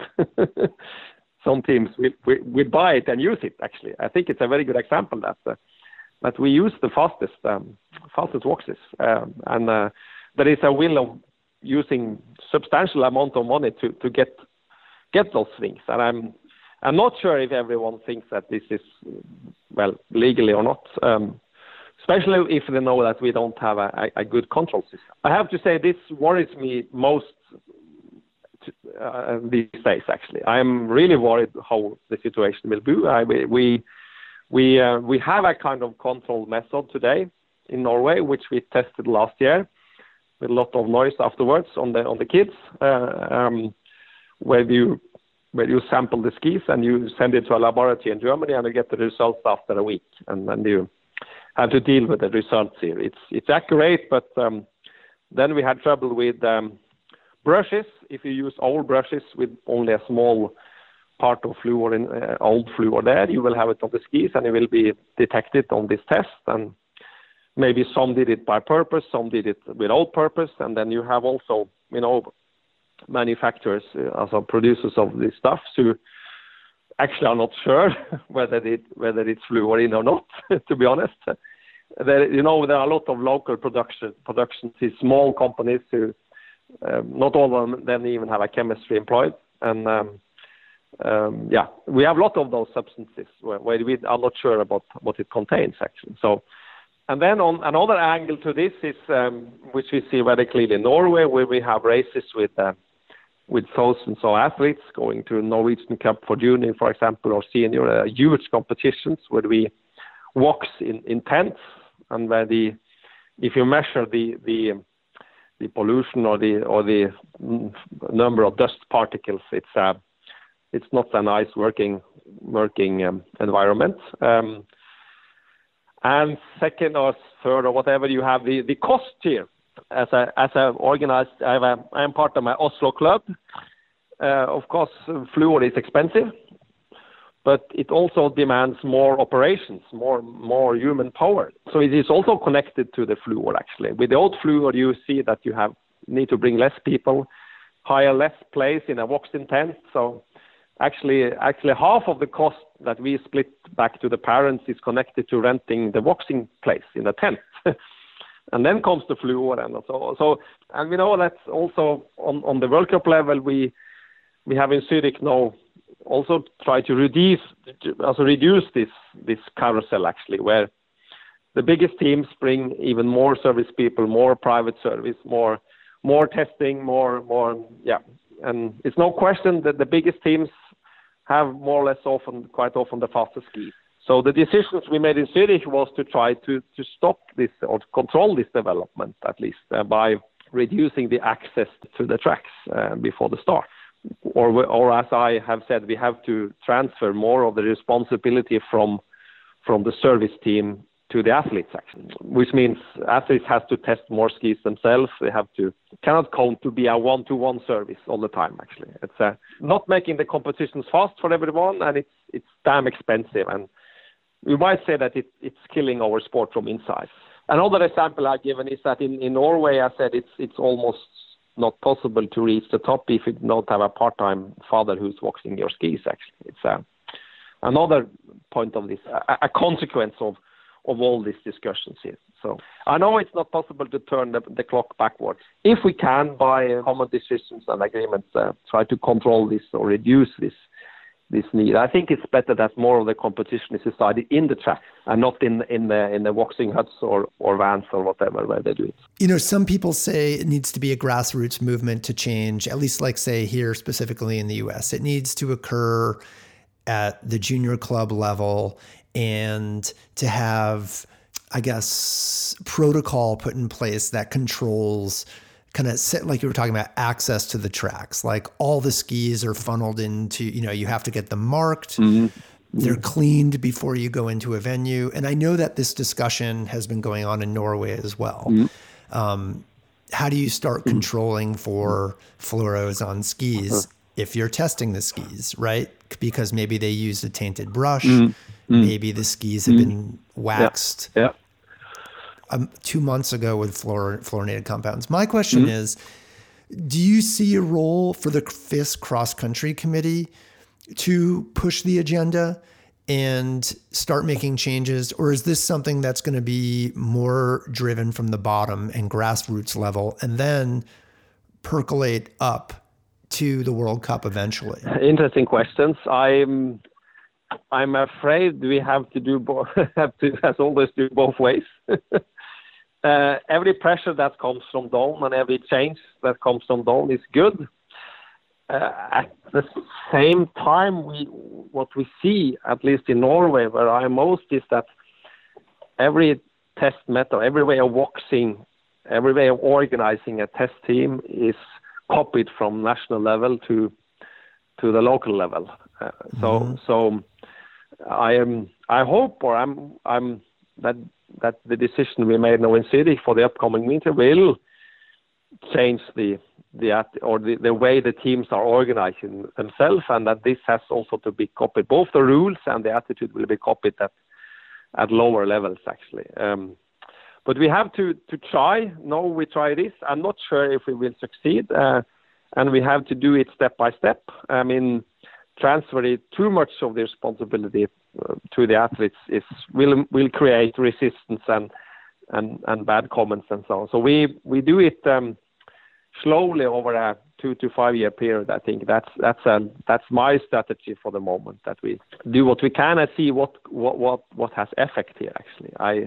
Speaker 2: Some teams will buy it and use it actually. I think it's a very good example that we use the fastest walks, and there is a will of using substantial amount of money to get those things. And I'm not sure if everyone thinks that this is, legally or not, especially if they know that we don't have a good control system. I have to say this worries me most these days, actually. I'm really worried how the situation will be. We have a kind of control method today in Norway, which we tested last year with a lot of noise afterwards on the kids, where you sample the skis and you send it to a laboratory in Germany and you get the results after a week, and then you have to deal with the results here. It's accurate, but then we had trouble with brushes. If you use old brushes with only a small part of fluor in old fluor there, you will have it on the skis and it will be detected on this test. And maybe some did it by purpose, some did it without purpose, and then you have also, manufacturers, also producers of this stuff, who actually are not sure whether it's fluorine or not. To be honest, there are a lot of local productions, these small companies who not all of them even have a chemistry employed, and we have a lot of those substances where we are not sure about what it contains actually. So. And then on another angle to this is, which we see very clearly in Norway, where we have races with thousands of athletes going to Norwegian Cup for junior, for example, or senior, huge competitions where we walks in tents, and where if you measure the pollution or the number of dust particles, it's not a nice working environment. And second or third or whatever, you have the cost here. As I organized, I am part of my Oslo club. Of course, fluor is expensive, but it also demands more operations, more human power. So it is also connected to the fluor actually. With the old fluor, you see that you need to bring less people. hire less place in a waxing tent. So actually half of the cost that we split back to the parents is connected to renting the waxing place in a tent. And then comes the fluor and so and we know that's also on the World Cup level we have in Zurich now also try to reduce this carousel actually, where the biggest teams bring even more service people, more private service, more testing, more and it's no question that the biggest teams have more or less quite often the fastest ski. So the decisions we made in Zurich was to try to stop this or to control this development at least by reducing the access to the tracks before the start. Or as I have said, we have to transfer more of the responsibility from the service team to the athletes, actually, which means athletes have to test more skis themselves. They cannot count to be a one-to-one service all the time, actually. It's not making the competitions fast for everyone, and it's damn expensive. And we might say that it's killing our sport from inside. Another example I've given is that in Norway, I said it's almost not possible to reach the top if you don't have a part-time father who's waxing your skis, actually. It's another point of this, a consequence of all these discussions here. So I know it's not possible to turn the clock backwards. If we can, by common decisions and agreements, try to control this or reduce this need. I think it's better that more of the competition is decided in the track and not in the waxing huts or vans or whatever where they do it.
Speaker 1: You know, some people say it needs to be a grassroots movement to change, at least like say here specifically in the US. It needs to occur at the junior club level and to have, I guess, protocol put in place that controls kind of like you were talking about access to the tracks. Like all the skis are funneled into, you have to get them marked. Mm-hmm. They're cleaned before you go into a venue. And I know that this discussion has been going on in Norway as well. Mm-hmm. How do you start controlling for fluoros on skis if you're testing the skis, right? Because maybe they used a tainted brush. Mm-hmm. Maybe the skis have been waxed. Yeah. 2 months ago with fluorinated compounds. My question is, do you see a role for the FIS cross-country committee to push the agenda and start making changes? Or is this something that's going to be more driven from the bottom and grassroots level and then percolate up to the World Cup eventually?
Speaker 2: Interesting questions. I'm afraid we have to do as always, do both ways. Every pressure that comes from down and every change that comes from down is good. At the same time, what we see, at least in Norway, where I'm most, is that every test method, every way of waxing, every way of organizing a test team is copied from national level to the local level. So I hope, or I'm that the decision we made now in Zurich for the upcoming winter will change the way the teams are organizing themselves, and that this has also to be copied. Both the rules and the attitude will be copied at lower levels, actually. But we have to try. No, we try this. I'm not sure if we will succeed, and we have to do it step by step. I mean, transferring too much of the responsibility to the athletes will create resistance and bad comments and so on. So we do it slowly over a 2 to 5 year period. I think that's my strategy for the moment, that we do what we can and see what has effect here, actually.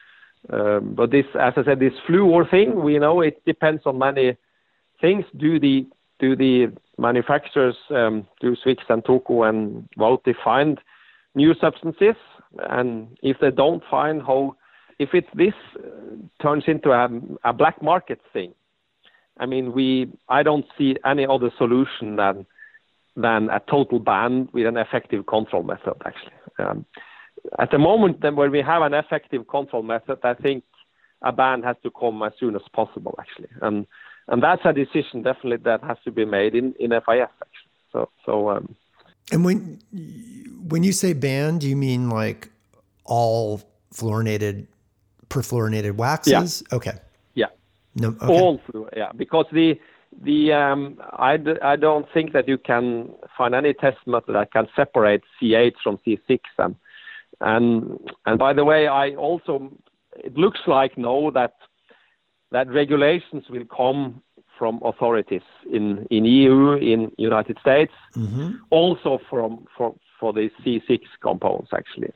Speaker 2: But this, as I said, this fluor thing, we know it depends on many things. Do the manufacturers, do Swix and Toko and Vauti find new substances? And if they don't find, if this turns into a black market thing, I mean, I don't see any other solution than a total ban with an effective control method, actually. At the moment, then, when we have an effective control method, I think a ban has to come as soon as possible, actually. And that's a decision definitely that has to be made in FIS, actually. So.
Speaker 1: And when you say ban, do you mean like all perfluorinated waxes?
Speaker 2: Yeah.
Speaker 1: Okay.
Speaker 2: Yeah.
Speaker 1: No. Okay.
Speaker 2: All fluor. Yeah, because the I don't think that you can find any test method that can separate C8 from C6. And by the way, it looks like now that regulations will come from authorities in EU, in United States, also for the C6 compounds actually.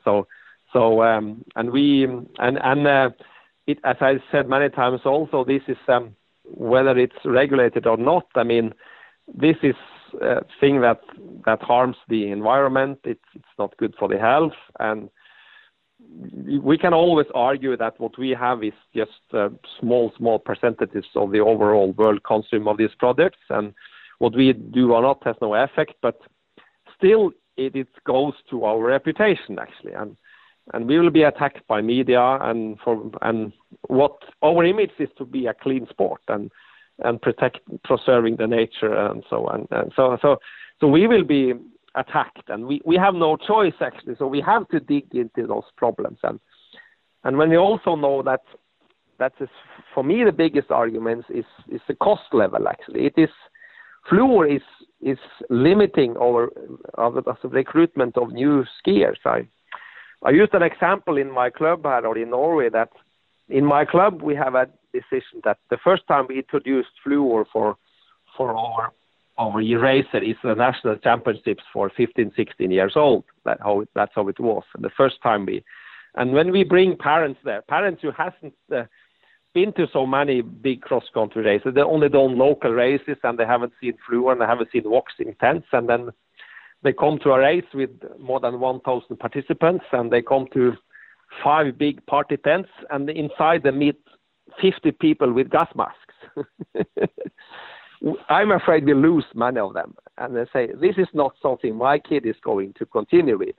Speaker 2: It, as I said many times, also this is whether it's regulated or not. I mean, this is a thing that harms the environment. It's not good for the health, and we can always argue that what we have is just small percentages of the overall world consume of these products, and what we do or not has no effect. But still, it goes to our reputation actually, and we will be attacked by media, and what our image is to be a clean sport and preserving the nature and so on. And so we will be attacked, and we have no choice actually. So we have to dig into those problems, and when we also know that is, for me, the biggest argument is the cost level actually. It is fluor is limiting our recruitment of new skiers. I used an example in my club or in Norway that in my club we have a decision that the first time we introduced fluor for our racer is the national championships for 15, 16 years old. That's how it was. And the first time and when we bring parents there, parents who hasn't been to so many big cross-country races, they only done local races and they haven't seen fluor and they haven't seen waxing tents, and then they come to a race with more than 1,000 participants, and they come to 5 big party tents, and inside they meet 50 people with gas masks. I'm afraid we lose many of them, and they say, this is not something my kid is going to continue with.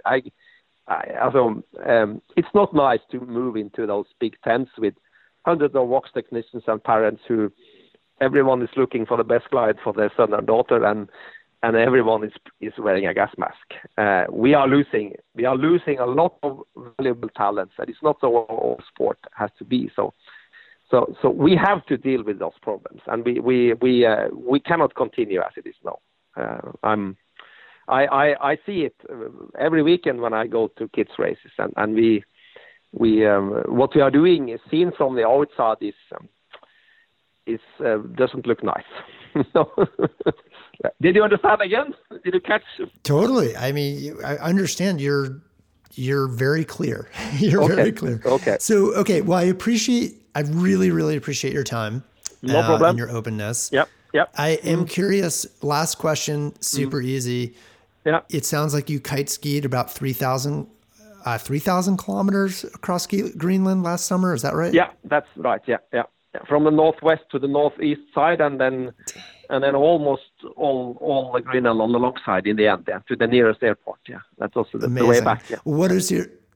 Speaker 2: It's not nice to move into those big tents with hundreds of wax technicians and parents who everyone is looking for the best glide for their son or daughter, and everyone is wearing a gas mask. We are losing a lot of valuable talents, and it's not so all sport has to be. So we have to deal with those problems, and we cannot continue as it is now. I see it every weekend when I go to kids races, and we what we are doing is seen from the outside is doesn't look nice. Did you understand again? Did you catch?
Speaker 1: Totally. I mean, I understand. You're very clear. You're very clear.
Speaker 2: Okay.
Speaker 1: So, okay. Well, I really, really appreciate your time.
Speaker 2: No problem.
Speaker 1: And your openness.
Speaker 2: Yep.
Speaker 1: I am curious. Last question. Super easy.
Speaker 2: Yeah.
Speaker 1: It sounds like you kite skied about 3,000 kilometers across Greenland last summer. Is that right?
Speaker 2: Yeah, that's right. Yeah. From the northwest to the northeast side, and then almost all the Greenland on the long side in the end, to the nearest airport. Yeah, that's also the way back. Yeah.
Speaker 1: What's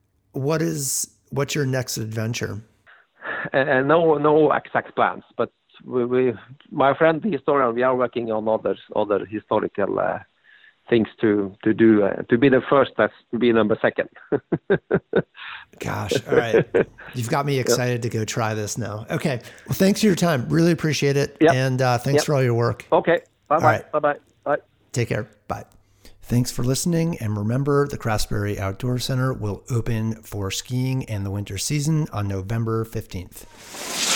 Speaker 1: your next adventure?
Speaker 2: No exact plans, but my friend the historian, we are working on other historical things to do to be the first, that's to be number second.
Speaker 1: Gosh, all right. You've got me excited to go try this now. Okay. Well, thanks for your time. Really appreciate it.
Speaker 2: Yep.
Speaker 1: And thanks for all your work.
Speaker 2: Okay. Bye-bye.
Speaker 1: All right.
Speaker 2: Bye-bye. Bye.
Speaker 1: Take care. Bye. Thanks for listening. And remember, the Craftsbury Outdoor Center will open for skiing and the winter season on November 15th.